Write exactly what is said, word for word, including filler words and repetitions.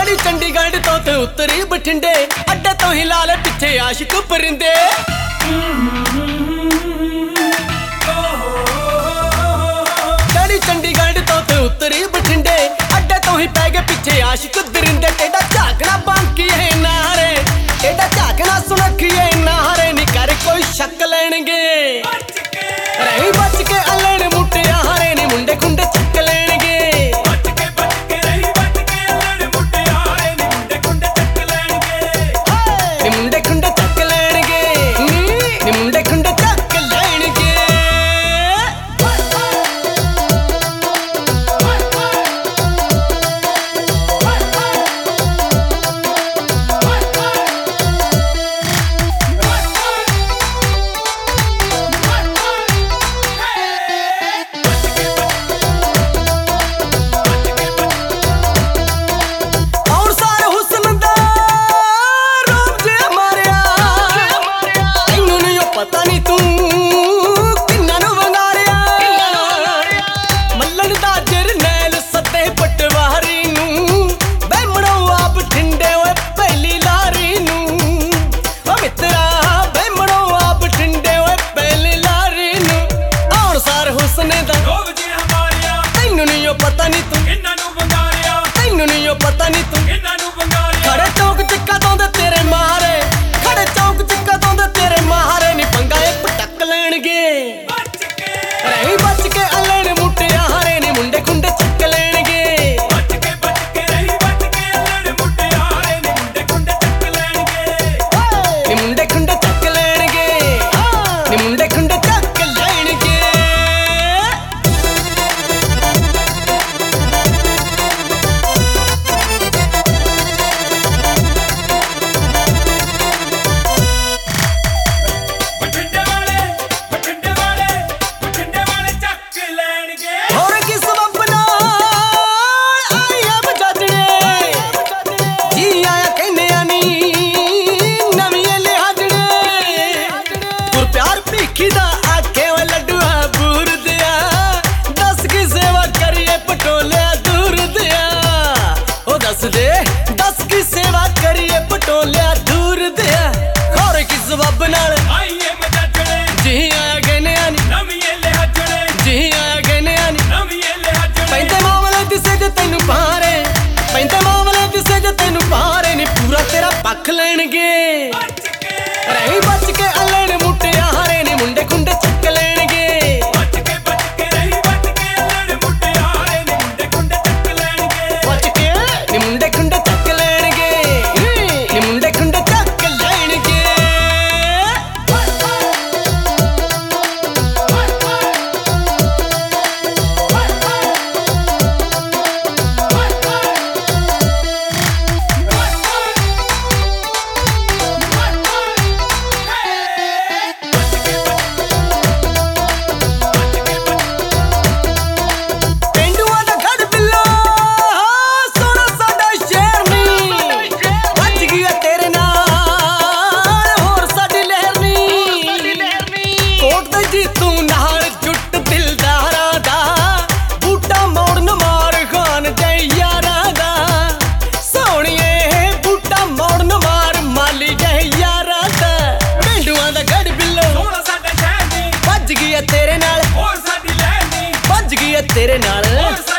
चढ़ी चंडीगढ़ तो ते उतरी बठिंडे अड्डे तो ही ला ले पिछे आशिक परिंदे। चढ़ी चंडीगढ़ तो ते उतरी बठिंडे अड्डे तो ही पै गए पिछे आशिक दरिंदे। टेढ़ा झाकना बांकी है नारे, टेढ़ा झाकना सुनखी है नारे, नी कर कोई शक लेणगे रही बच के अलन मुटिया हारे नी मुंडे खुंडे चक लेणगे। पता नहीं तू इन्हां नू बंगारिया, तैनू नहीं ओ पता नहीं तू इन्हां नू बंगारिया। खड़े चौक च कदों दे तेरे मारे, खड़े चौक च कदों दे तेरे मारे नी पंगा ए पटक लेणगे बच के रही बच के अलन मुटिया हारे नी मुंडे खुंडे चक लेणगे। बच के बच के रही बच के अलन मुटिया हारे नी मुंडे खुंडे चक लेणगे, नी मुंडे खुंडे चक लेणगे, नी मुंडे खुंडे चक लेणगे। दस की सेवा करिए पटोलिया दूर दिया खौर की सबब नाल आइए मजाजड़े जी आया गने आनी नवीए ले हजड़े जी आया गने आनी नवीए ले हजड़े। पैंते मामले दिसे जे तैनू पारे, पैंते मामले दिसे जे तैनू पारे नी पूरा तेरा पक्ष लेणगे रही बच के अलन मुटिया हारे नी मुंडे खुंडे चक लेणगे। बच के बच के रही बच के अलन मुटिया हारे नी मुंडे खुंडे चक लेणगे। बच के नी मुंडे खुंडे चक लेणगे, नी मुंडे खुंडे चक लेणगे। तेरे नाल